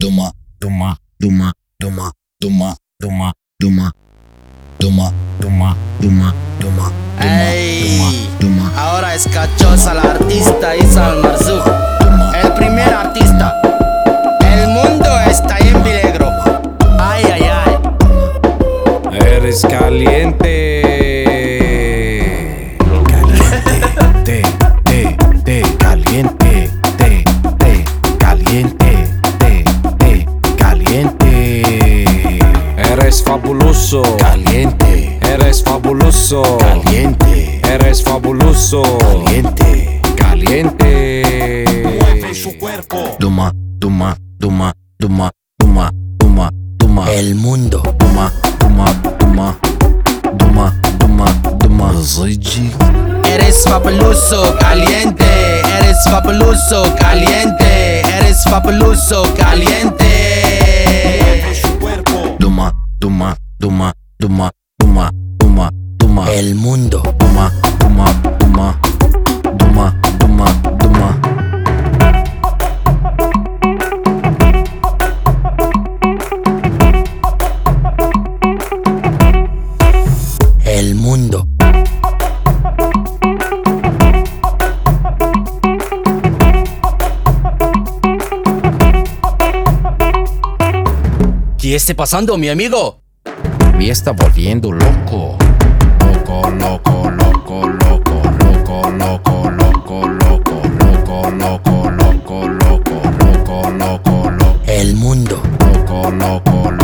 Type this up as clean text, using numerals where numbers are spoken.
Duma, duma, duma, duma, duma, duma, duma, duma, duma, duma, duma. Ey, Duma. ahora es cachosa la artista Isa Marzuk, el primer artista. El mundo está en peligro. Ay, ay, ay. Eres caliente. Caliente. Caliente. Caliente. Caliente. Eres fabuloso. Caliente. Eres fabuloso. Caliente. Eres fabuloso. Caliente. Caliente. Mueve su cuerpo. Duma, duma, duma, duma, duma, duma, duma. El mundo. Duma, duma, duma, duma, duma, duma. Zayji. Eres fabuloso, caliente. Eres fabuloso, caliente. Eres fabuloso, caliente. Mueve su cuerpo. Duma, duma, duma, duma, duma, duma, duma. El mundo. Duma, duma, duma, duma, duma, duma. El mundo. ¿Qué está pasando, mi amigo? Me está volviendo loco. Loco, loco, loco, loco, loco, loco, loco, loco, loco, loco, loco, loco, loco, loco, loco. El mundo. Loco, loco, loco.